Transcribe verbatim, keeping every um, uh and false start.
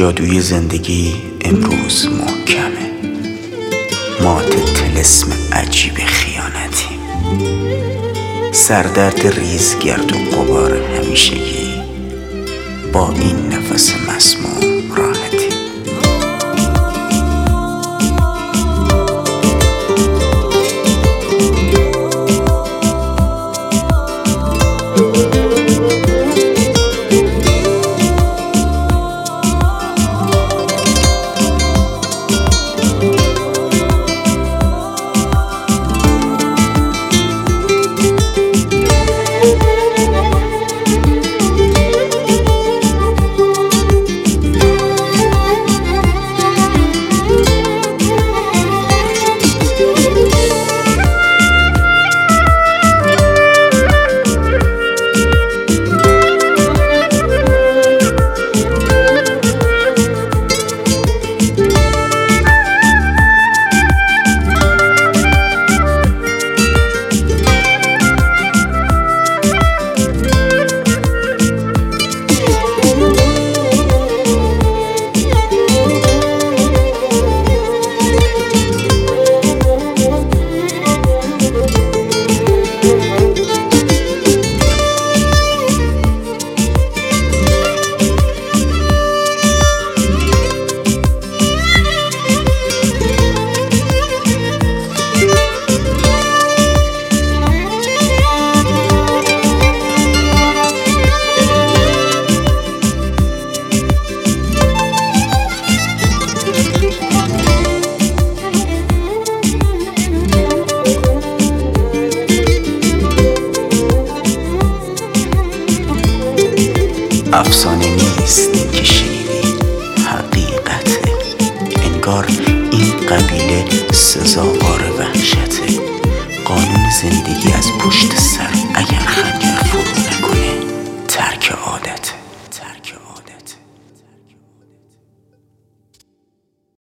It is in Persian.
جادوی زندگی امروز محکمه. مات طلسم عجیب خیانتیم. سردرد ریز گرد و غبار همیشگی. با این نفس مسموم راحتی. افسانه نیست این که شنیدی، حقیقته. انگار این قبیله سزاوار وحشته. قانون زندگی از پشت سر